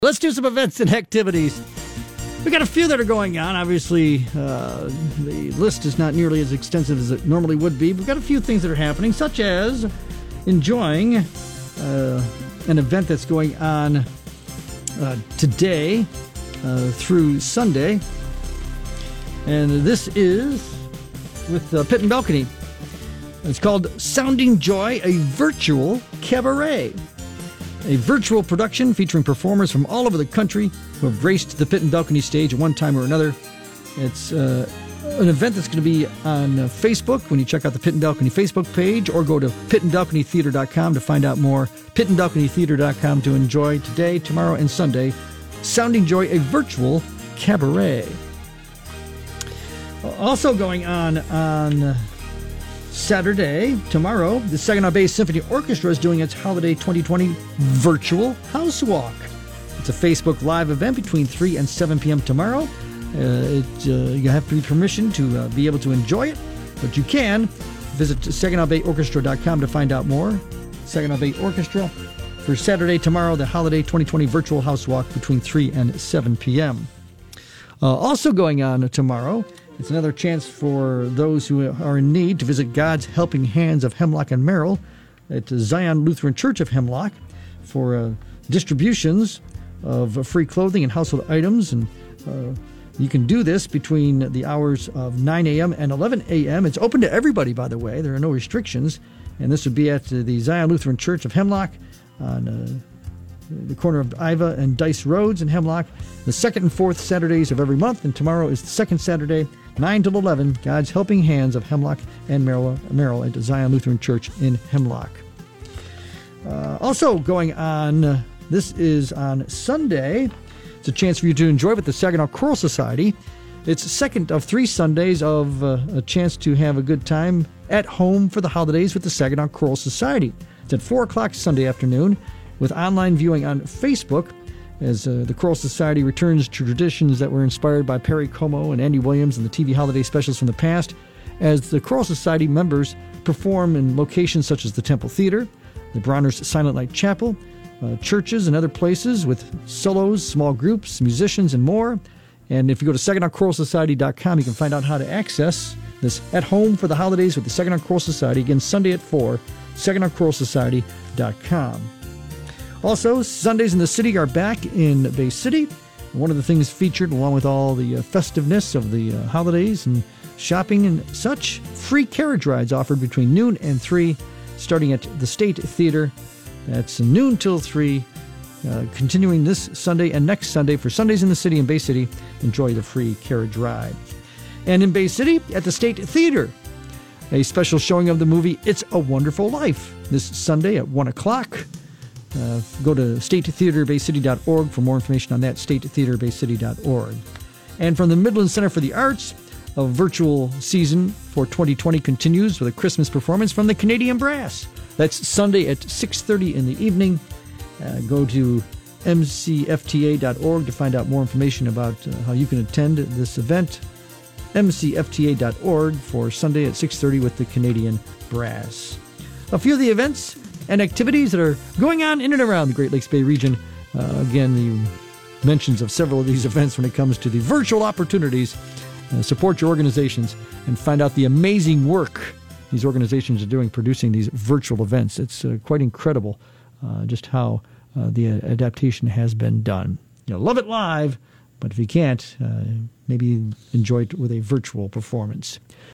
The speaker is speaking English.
Let's do some events and activities. We got a few that are going on. Obviously, the list is not nearly as extensive as it normally would be. We've got a few things that are happening, such as enjoying an event that's going on today through Sunday. And this is with Pit and Balcony. It's called Sounding Joy, a virtual cabaret. A virtual production featuring performers from all over the country who have graced the Pit and Balcony stage at one time or another. It's an event that's going to be on Facebook when you check out the Pit and Balcony Facebook page, or go to pitandbalconytheater.com to find out more. pitandbalconytheater.com to enjoy today, tomorrow, and Sunday. Sounding Joy, a virtual cabaret. Also going on Saturday, tomorrow, the Saginaw Bay Symphony Orchestra is doing its Holiday 2020 Virtual House Walk. It's a Facebook Live event between 3 and 7 p.m. tomorrow. You have to be permission to be able to enjoy it, but you can visit SaginawBayOrchestra.com to find out more. Saginaw Bay Orchestra for Saturday, tomorrow, the Holiday 2020 Virtual House Walk between 3 and 7 p.m. Also going on tomorrow, it's another chance for those who are in need to visit God's Helping Hands of Hemlock and Merrill at Zion Lutheran Church of Hemlock for distributions of free clothing and household items. And you can do this between the hours of 9 a.m. and 11 a.m. It's open to everybody, by the way. There are no restrictions. And this would be at the Zion Lutheran Church of Hemlock on the corner of Iva and Dice Roads in Hemlock, the second and fourth Saturdays of every month. And tomorrow is the second Saturday, 9 till 11, God's Helping Hands of Hemlock and Merrill at Zion Lutheran Church in Hemlock. Also going on, this is on Sunday. It's a chance for you to enjoy with the Saginaw Choral Society. It's the second of 3 Sundays of a chance to have a good time at home for the holidays with the Saginaw Choral Society. It's at 4 o'clock Sunday afternoon with online viewing on Facebook, as the Choral Society returns to traditions that were inspired by Perry Como and Andy Williams and the TV holiday specials from the past, as the Choral Society members perform in locations such as the Temple Theater, the Bronner's Silent Night Chapel, churches and other places with solos, small groups, musicians, and more. And if you go to SaginawChoralSociety.com, you can find out how to access this at home for the holidays with the Saginaw Choral Society. Again, Sunday at 4, SaginawChoralSociety.com. Also, Sundays in the City are back in Bay City. One of the things featured, along with all the festiveness of the holidays and shopping and such, free carriage rides offered between noon and 3, starting at the State Theater. That's noon till 3, continuing this Sunday and next Sunday. For Sundays in the City in Bay City, enjoy the free carriage ride. And in Bay City, at the State Theater, a special showing of the movie It's a Wonderful Life this Sunday at 1 o'clock. Go to statetheaterbaycity.org for more information on that, statetheaterbaycity.org. And from the Midland Center for the Arts, a virtual season for 2020 continues with a Christmas performance from the Canadian Brass. That's Sunday at 6:30 in the evening. Go to mcfta.org to find out more information about how you can attend this event. mcfta.org for Sunday at 6:30 with the Canadian Brass. A few of the events and activities that are going on in and around the Great Lakes Bay region. Again, the mentions of several of these events when it comes to the virtual opportunities. Support your organizations and find out the amazing work these organizations are doing producing these virtual events. It's quite incredible just how the adaptation has been done. Love it live, but if you can't, maybe enjoy it with a virtual performance.